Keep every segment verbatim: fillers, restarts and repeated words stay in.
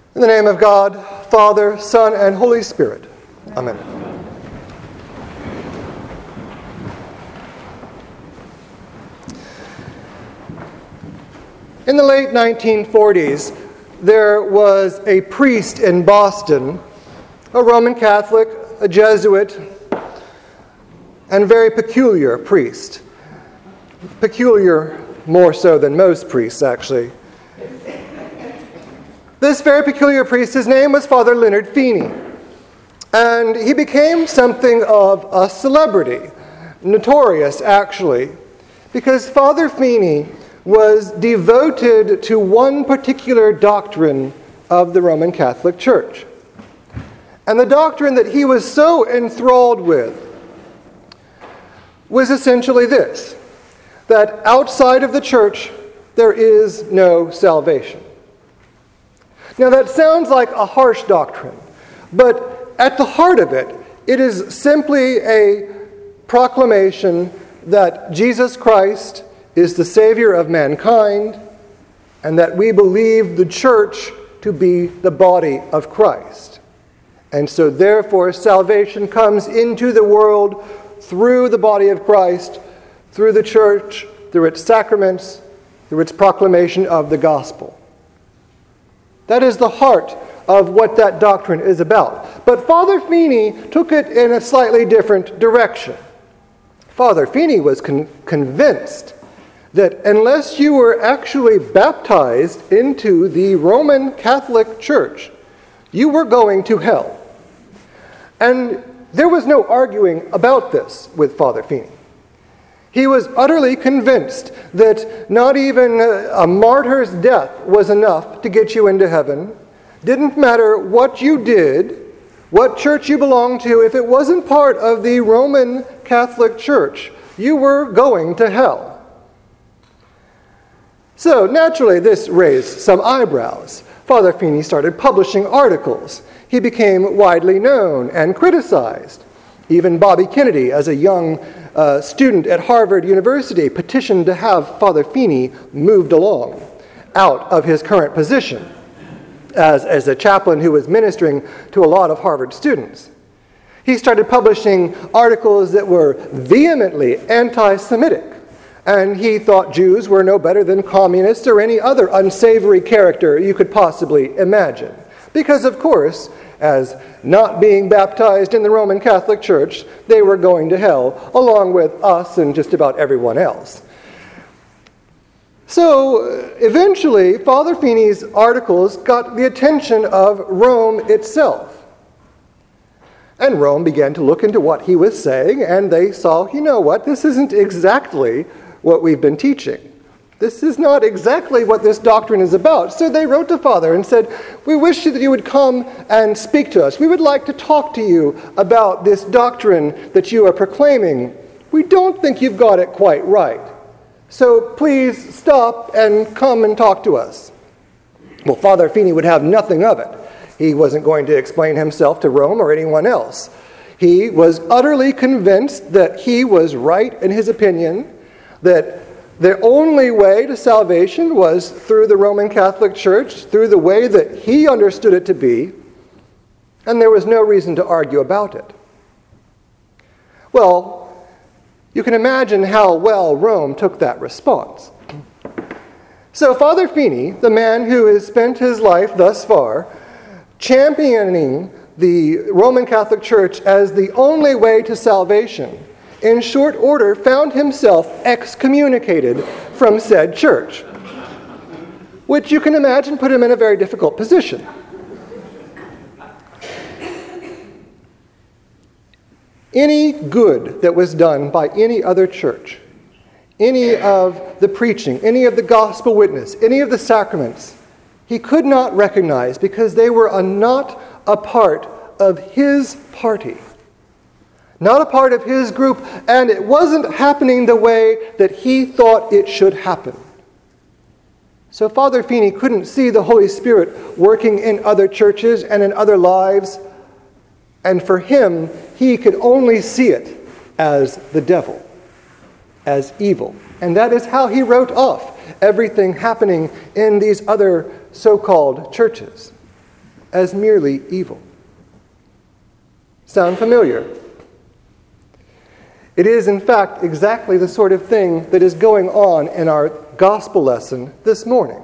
In the name of God, Father, Son, and Holy Spirit. Amen. In the late nineteen forties, there was a priest in Boston, a Roman Catholic, a Jesuit, and very peculiar priest. Peculiar more so than most priests, actually. This very peculiar priest, his name was Father Leonard Feeney. And he became something of a celebrity, notorious actually, because Father Feeney was devoted to one particular doctrine of the Roman Catholic Church. And the doctrine that he was so enthralled with was essentially this, that outside of the church there is no salvation. Now that sounds like a harsh doctrine, but at the heart of it, it is simply a proclamation that Jesus Christ is the Savior of mankind and that we believe the church to be the body of Christ. And so therefore salvation comes into the world through the body of Christ, through the church, through its sacraments, through its proclamation of the gospel. That is the heart of what that doctrine is about. But Father Feeney took it in a slightly different direction. Father Feeney was con- convinced that unless you were actually baptized into the Roman Catholic Church, you were going to hell. And there was no arguing about this with Father Feeney. He was utterly convinced that not even a martyr's death was enough to get you into heaven. Didn't matter what you did, what church you belonged to, if it wasn't part of the Roman Catholic Church, you were going to hell. So naturally this raised some eyebrows. Father Feeney started publishing articles. He became widely known and criticized. Even Bobby Kennedy, as a young uh, student at Harvard University, petitioned to have Father Feeney moved along out of his current position as, as a chaplain who was ministering to a lot of Harvard students. He started publishing articles that were vehemently anti-Semitic, and he thought Jews were no better than communists or any other unsavory character you could possibly imagine. Because, of course, as not being baptized in the Roman Catholic Church, they were going to hell, along with us and just about everyone else. So, eventually, Father Feeney's articles got the attention of Rome itself. And Rome began to look into what he was saying, and they saw, you know what, this isn't exactly what we've been teaching. This is not exactly what this doctrine is about. So they wrote to Father and said, we wish that you would come and speak to us. We would like to talk to you about this doctrine that you are proclaiming. We don't think you've got it quite right. So please stop and come and talk to us. Well, Father Feeney would have nothing of it. He wasn't going to explain himself to Rome or anyone else. He was utterly convinced that he was right in his opinion, that the only way to salvation was through the Roman Catholic Church, through the way that he understood it to be, and there was no reason to argue about it. Well, you can imagine how well Rome took that response. So Father Feeney, the man who has spent his life thus far championing the Roman Catholic Church as the only way to salvation, in short order found himself excommunicated from said church, which you can imagine put him in a very difficult position. Any good that was done by any other church, any of the preaching, any of the gospel witness, any of the sacraments, he could not recognize because they were a, not a part of his party. Not a part of his group, and it wasn't happening the way that he thought it should happen. So Father Feeney couldn't see the Holy Spirit working in other churches and in other lives, and for him, he could only see it as the devil, as evil. And that is how he wrote off everything happening in these other so-called churches. as merely evil. Sound familiar? It is, in fact, exactly the sort of thing that is going on in our gospel lesson this morning.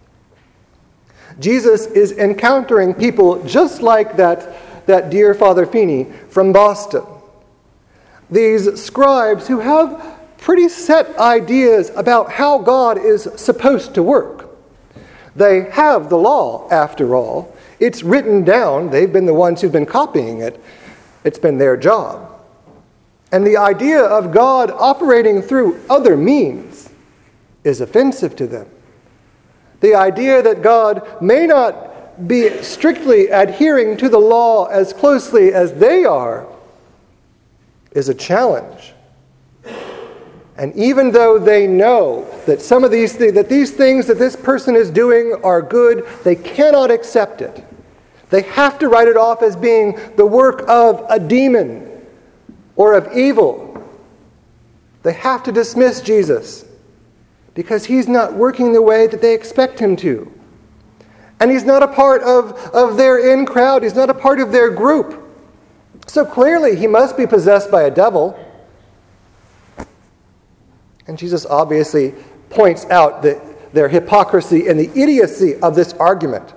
Jesus is encountering people just like that, that dear Father Feeney from Boston. These scribes who have pretty set ideas about how God is supposed to work. They have the law, after all. It's written down. They've been the ones who've been copying it. It's been their job. And the idea of God operating through other means is offensive to them. The idea that God may not be strictly adhering to the law as closely as they are is a challenge. And even though they know that some of these th- that these things that this person is doing are good, they cannot accept it. They have to write it off as being the work of a demon or of evil. They have to dismiss Jesus because he's not working the way that they expect him to. And he's not a part of, of their in crowd. He's not a part of their group. So clearly he must be possessed by a devil. And Jesus obviously points out the, their hypocrisy and the idiocy of this argument.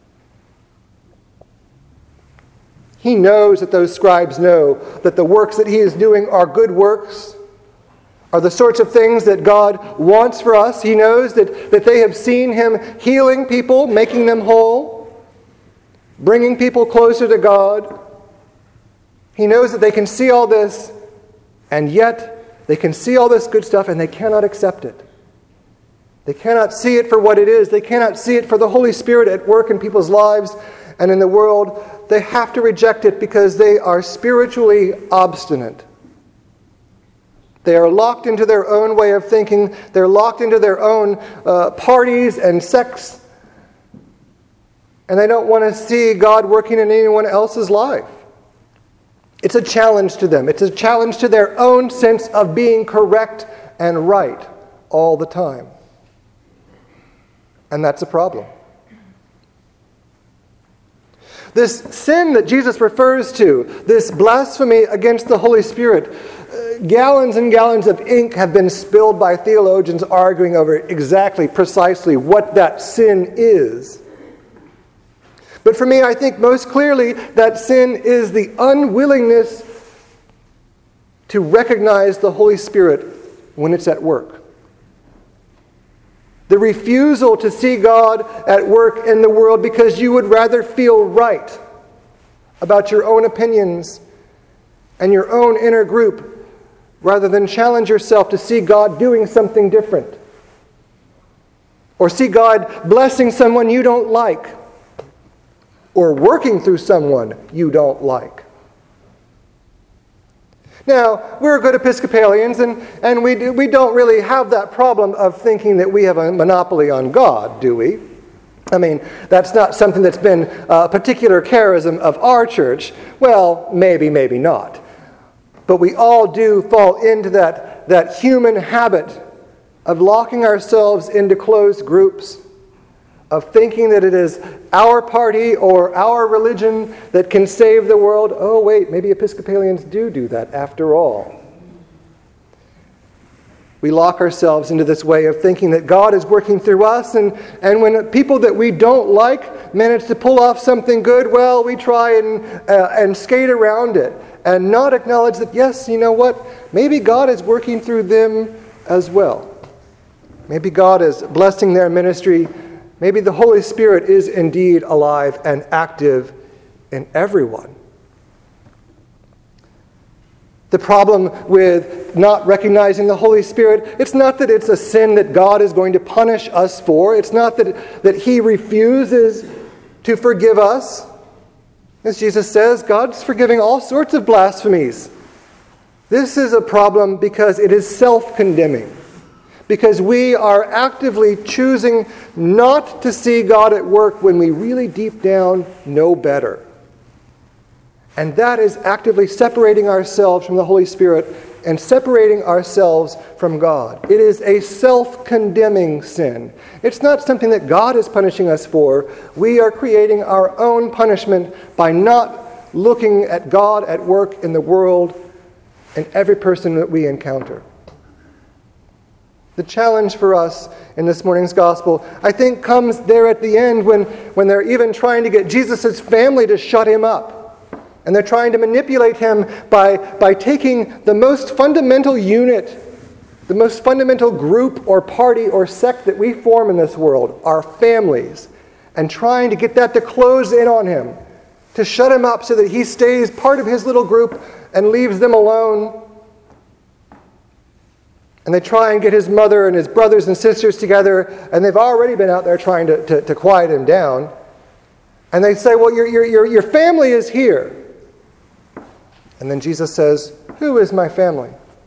He knows that those scribes know that the works that he is doing are good works, are the sorts of things that God wants for us. He knows that, that they have seen him healing people, making them whole, bringing people closer to God. He knows that they can see all this, and yet they can see all this good stuff and they cannot accept it. They cannot see it for what it is. They cannot see it for the Holy Spirit at work in people's lives and in the world. They have to reject it because they are spiritually obstinate. They are locked into their own way of thinking. They're locked into their own uh, parties and sects. And they don't want to see God working in anyone else's life. It's a challenge to them. It's a challenge to their own sense of being correct and right all the time. And that's a problem. This sin that Jesus refers to, this blasphemy against the Holy Spirit, uh, gallons and gallons of ink have been spilled by theologians arguing over exactly, precisely what that sin is. But for me, I think most clearly that sin is the unwillingness to recognize the Holy Spirit when it's at work. The refusal to see God at work in the world because you would rather feel right about your own opinions and your own inner group rather than challenge yourself to see God doing something different. Or see God blessing someone you don't like. Or working through someone you don't like. Now, we're good Episcopalians, and, and we, do, we don't really have that problem of thinking that we have a monopoly on God, do we? I mean, that's not something that's been a particular charism of our church. Well, maybe, maybe not. But we all do fall into that, that human habit of locking ourselves into closed groups, of thinking that it is our party or our religion that can save the world. Oh, wait, maybe Episcopalians do do that after all. We lock ourselves into this way of thinking that God is working through us, and, and when people that we don't like manage to pull off something good, well, we try and, uh, and skate around it and not acknowledge that, yes, you know what, maybe God is working through them as well. Maybe God is blessing their ministry. Maybe the Holy Spirit is indeed alive and active in everyone. The problem with not recognizing the Holy Spirit, it's not that it's a sin that God is going to punish us for. It's not that, that he refuses to forgive us. As Jesus says, God's forgiving all sorts of blasphemies. This is a problem because it is self-condemning. Because we are actively choosing not to see God at work when we really deep down know better. And that is actively separating ourselves from the Holy Spirit and separating ourselves from God. It is a self-condemning sin. It's not something that God is punishing us for. We are creating our own punishment by not looking at God at work in the world and every person that we encounter. The challenge for us in this morning's gospel, I think, comes there at the end when, when they're even trying to get Jesus' family to shut him up. And they're trying to manipulate him by, by taking the most fundamental unit, the most fundamental group or party or sect that we form in this world, our families, and trying to get that to close in on him, to shut him up so that he stays part of his little group and leaves them alone. And they try and get his mother and his brothers and sisters together, and they've already been out there trying to, to, to quiet him down. And they say, well, your, your, your, your family is here. And then Jesus says, who is my family?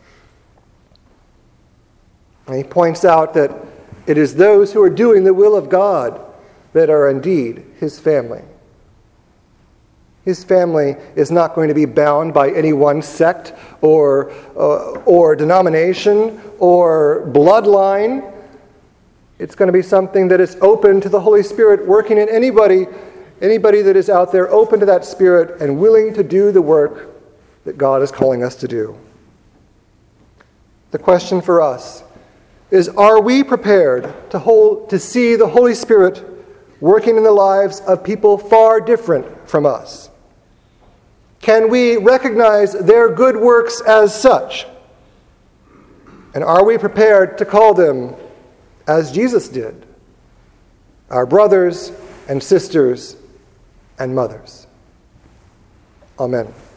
And he points out that it is those who are doing the will of God that are indeed his family. His family is not going to be bound by any one sect or, uh, or denomination or bloodline. It's going to be something that is open to the Holy Spirit working in anybody, anybody that is out there open to that Spirit and willing to do the work that God is calling us to do. The question for us is, are we prepared to hold, to see the Holy Spirit working in the lives of people far different from us? Can we recognize their good works as such? And are we prepared to call them, as Jesus did, our brothers and sisters and mothers? Amen.